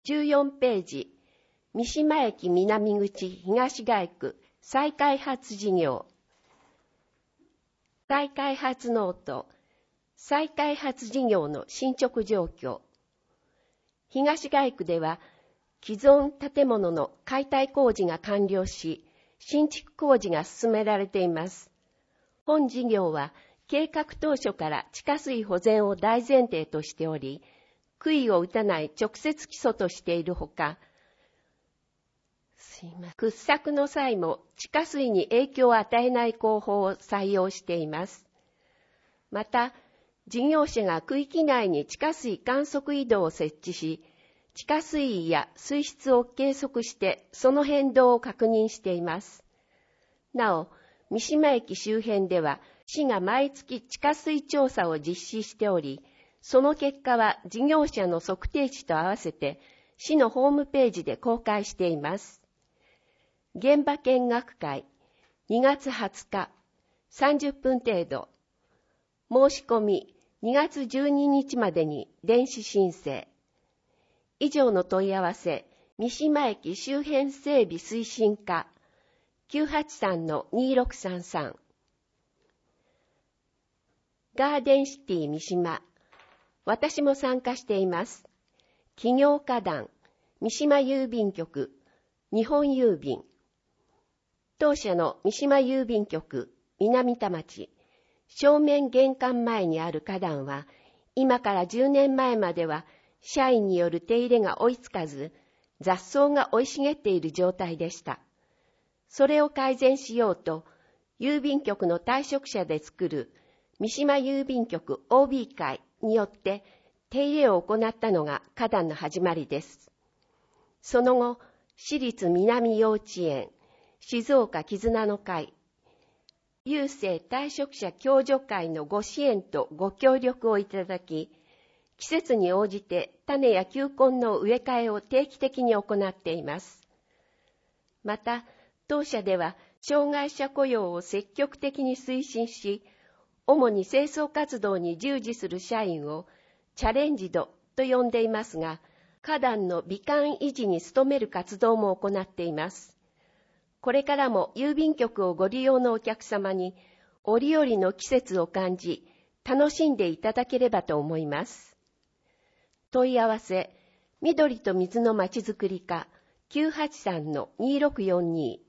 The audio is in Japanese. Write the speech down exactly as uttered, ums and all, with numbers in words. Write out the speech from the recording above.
じゅうよんページ、三島駅南口東街区再開発事業。再開発ノート、再開発事業の進捗状況。東街区では、既存建物の解体工事が完了し、新築工事が進められています。本事業は、計画当初から地下水保全を大前提としており、杭を打たない直接基礎としているほか、すいません、掘削の際も地下水に影響を与えない工法を採用しています。また、事業者が区域内に地下水観測井戸を設置し、地下水位や水質を計測してその変動を確認しています。なお、三島駅周辺では市が毎月地下水調査を実施しており、その結果は事業者の測定値と合わせて市のホームページで公開しています。現場見学会にがつはつかさんじゅっぷん程度。申し込みにがつじゅうににちまでに電子申請。以上の問い合わせ、三島駅周辺整備推進課 きゅうはちさんのにろくさんさん。ガーデンシティ三島。私も参加しています。企業家団、三島郵便局、日本郵便。当社の三島郵便局、南田町、正面玄関前にある花壇は、今からじゅうねんまえまでは、社員による手入れが追いつかず、雑草が生い茂っている状態でした。それを改善しようと、郵便局の退職者で作る三島郵便局 オービー 会によって手入れを行ったのが花壇の始まりです。その後、私立南幼稚園、静岡絆の会、郵政退職者共助会のご支援とご協力をいただき、季節に応じて種や球根の植え替えを定期的に行っています。また、当社では障害者雇用を積極的に推進し、主に清掃活動に従事する社員をチャレンジドと呼んでいますが、花壇の美観維持に努める活動も行っています。これからも郵便局をご利用のお客様に折々の季節を感じ、楽しんでいただければと思います。問い合わせ、緑と水のまちづくり課 きゅうはちさんのにろくよんに。